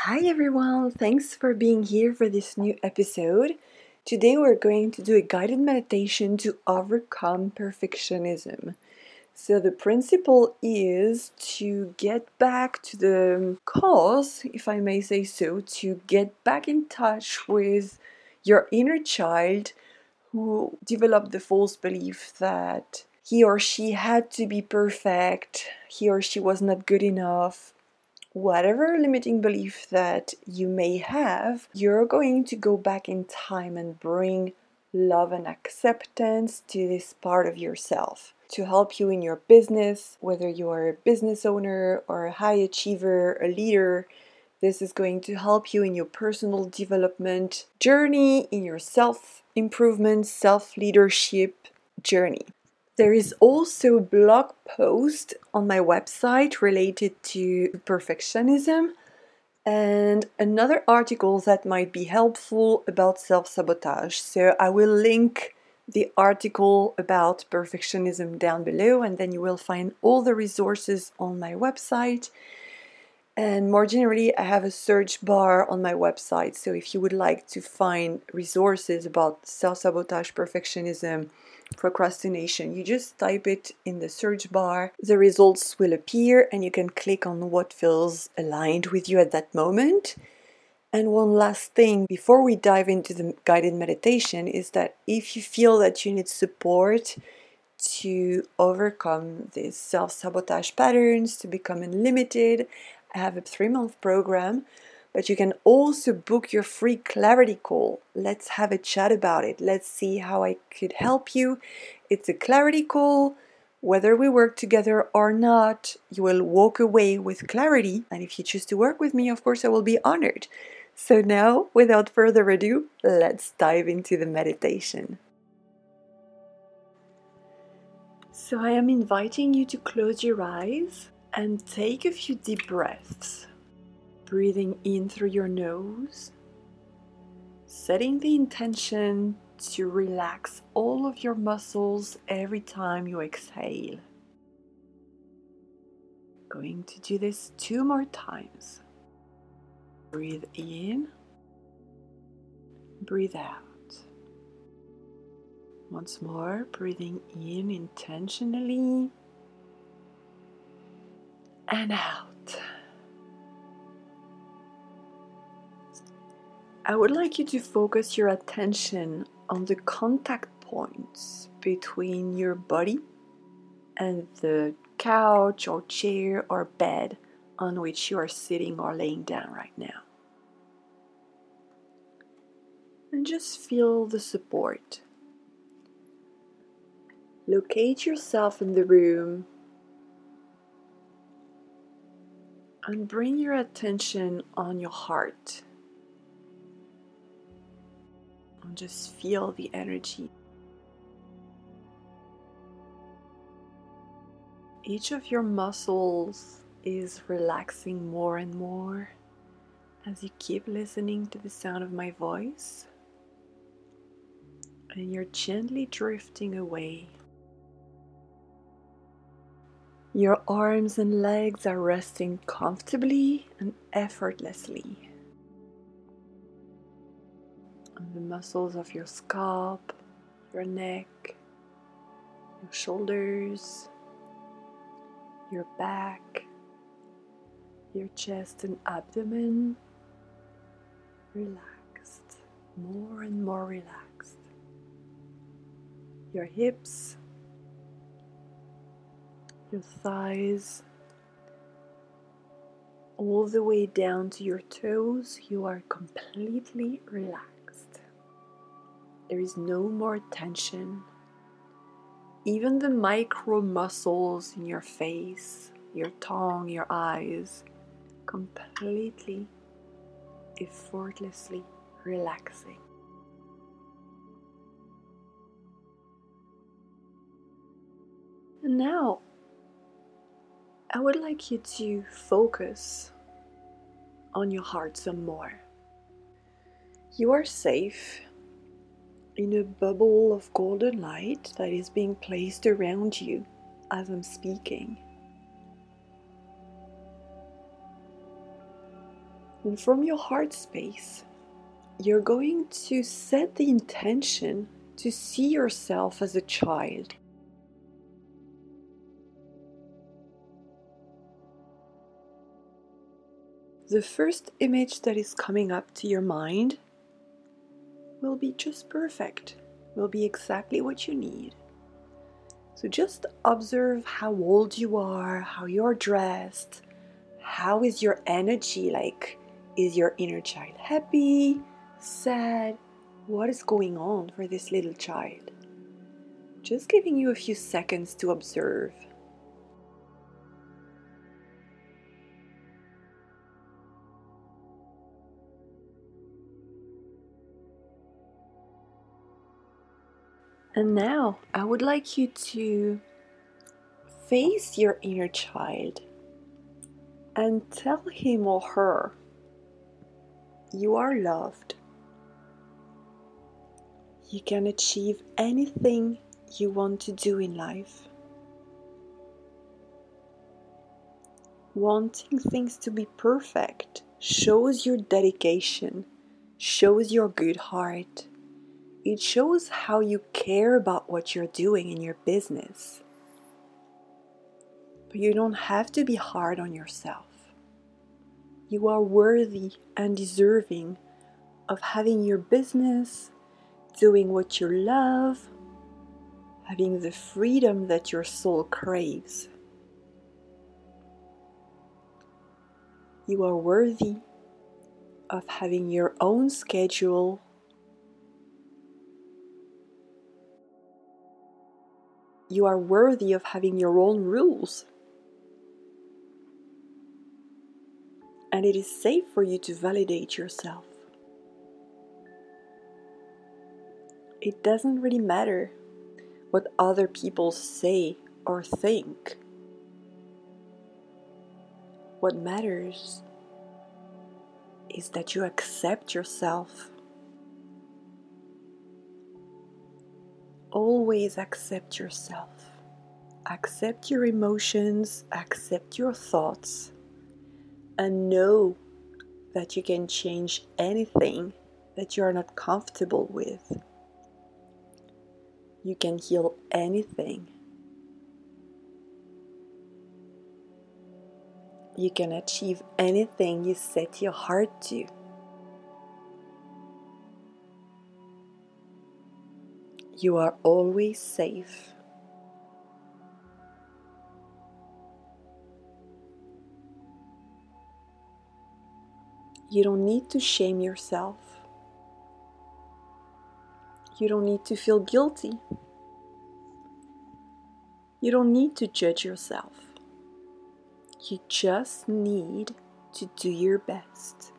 Hi everyone, thanks for being here for this new episode. Today we're going to do a guided meditation to overcome perfectionism. So, the principle is to get back to the cause, if I may say so, to get back in touch with your inner child who developed the false belief that he or she had to be perfect, he or she was not good enough. Whatever limiting belief that you may have, you're going to go back in time and bring love and acceptance to this part of yourself to help you in your business, whether you are a business owner or a high achiever, a leader. This is going to help you in your personal development journey, in your self improvement, self leadership journey. There is also a blog post on my website related to perfectionism and another article that might be helpful about self-sabotage. So I will link the article about perfectionism down below, and then you will find all the resources on my website. And more generally, I have a search bar on my website. So if you would like to find resources about self-sabotage, perfectionism, procrastination, you just type it in the search bar. The results will appear and you can click on what feels aligned with you at that moment. And one last thing before we dive into the guided meditation is that if you feel that you need support to overcome these self-sabotage patterns, to become unlimited, I have a 3-month program, but you can also book your free clarity call. Let's have a chat about it. Let's see how I could help you. It's a clarity call. Whether we work together or not, you will walk away with clarity. And if you choose to work with me, of course, I will be honored. So now, without further ado, let's dive into the meditation. So I am inviting you to close your eyes and take a few deep breaths, breathing in through your nose, setting the intention to relax all of your muscles every time you exhale. Going to do this 2 more times. Breathe in, breathe out. Once more, breathing in intentionally and out. I would like you to focus your attention on the contact points between your body and the couch or chair or bed on which you are sitting or laying down right now. And just feel the support. Locate yourself in the room and bring your attention on your heart. And just feel the energy. Each of your muscles is relaxing more and more as you keep listening to the sound of my voice. And you're gently drifting away. Your arms and legs are resting comfortably and effortlessly. And the muscles of your scalp, your neck, your shoulders, your back, your chest and abdomen, relaxed, more and more relaxed. Your hips, your thighs, all the way down to your toes, you are completely relaxed. There is no more tension. Even the micro muscles in your face, your tongue, your eyes, completely, effortlessly relaxing. And now, I would like you to focus on your heart some more. You are safe in a bubble of golden light that is being placed around you as I'm speaking. And from your heart space, you're going to set the intention to see yourself as a child. The first image that is coming up to your mind will be just perfect, will be exactly what you need. So just observe how old you are, how you're dressed, how is your energy like? Is your inner child happy, sad? What is going on for this little child? Just giving you a few seconds to observe. And now I would like you to face your inner child and tell him or her you are loved. You can achieve anything you want to do in life. Wanting things to be perfect shows your dedication, shows your good heart. It shows how you care about what you're doing in your business. But you don't have to be hard on yourself. You are worthy and deserving of having your business, doing what you love, having the freedom that your soul craves. You are worthy of having your own schedule. You are worthy of having your own rules. And it is safe for you to validate yourself. It doesn't really matter what other people say or think. What matters is that you accept yourself. Always accept yourself. Accept your emotions, accept your thoughts, and know that you can change anything that you are not comfortable with. You can heal anything. You can achieve anything you set your heart to. You are always safe. You don't need to shame yourself. You don't need to feel guilty. You don't need to judge yourself. You just need to do your best.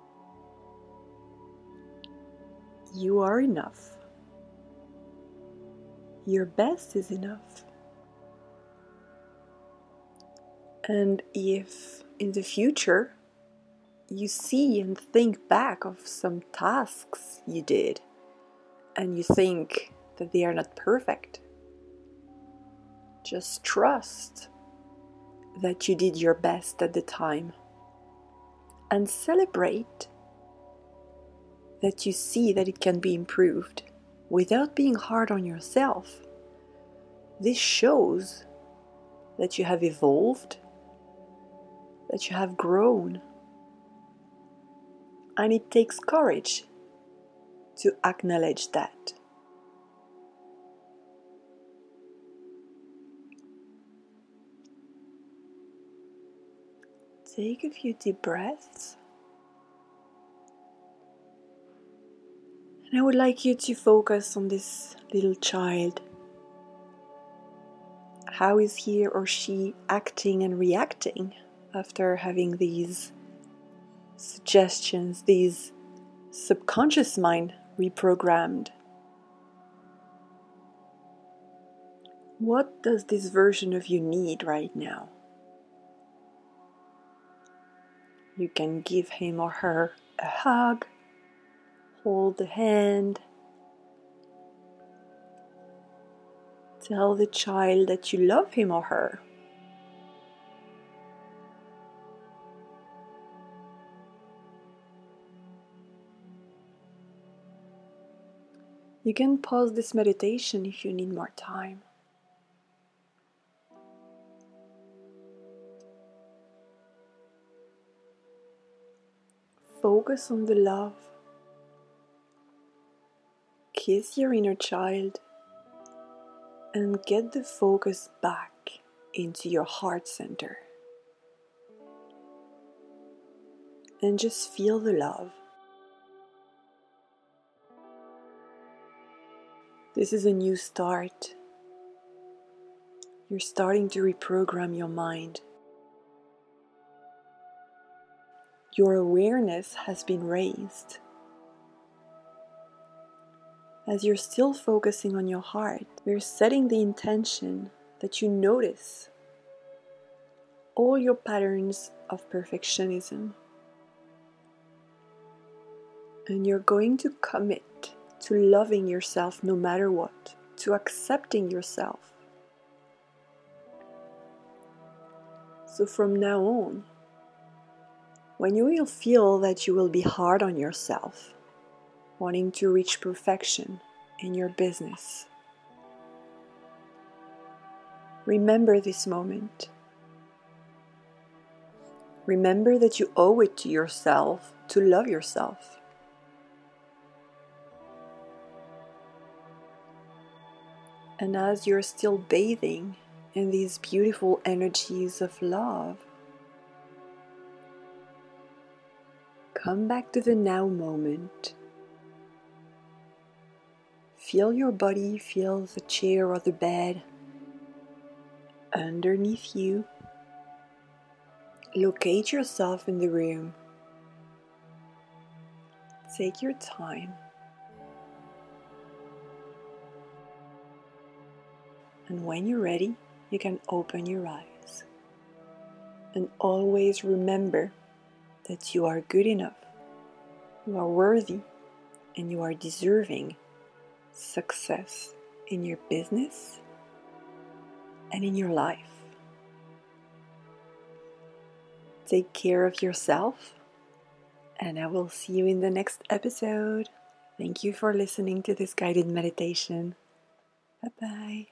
You are enough. Your best is enough. And if in the future you see and think back of some tasks you did and you think that they are not perfect, just trust that you did your best at the time and celebrate that you see that it can be improved without being hard on yourself. This shows that you have evolved, that you have grown, and it takes courage to acknowledge that. Take a few deep breaths. And I would like you to focus on this little child. How is he or she acting and reacting after having these suggestions, these subconscious mind reprogrammed? What does this version of you need right now? You can give him or her a hug, hold the hand, tell the child that you love him or her. You can pause this meditation if you need more time. Focus on the love. Kiss your inner child and get the focus back into your heart center. And just feel the love. This is a new start. You're starting to reprogram your mind. Your awareness has been raised. As you're still focusing on your heart, we're setting the intention that you notice all your patterns of perfectionism. And you're going to commit to loving yourself no matter what, to accepting yourself. So from now on, when you will feel that you will be hard on yourself, wanting to reach perfection in your business, remember this moment. Remember that you owe it to yourself to love yourself. And as you're still bathing in these beautiful energies of love, come back to the now moment. Feel your body, feel the chair or the bed underneath you. Locate yourself in the room. Take your time. And when you're ready, you can open your eyes. And always remember that you are good enough, you are worthy, and you are deserving success in your business and in your life. Take care of yourself, and I will see you in the next episode. Thank you for listening to this guided meditation. Bye-bye.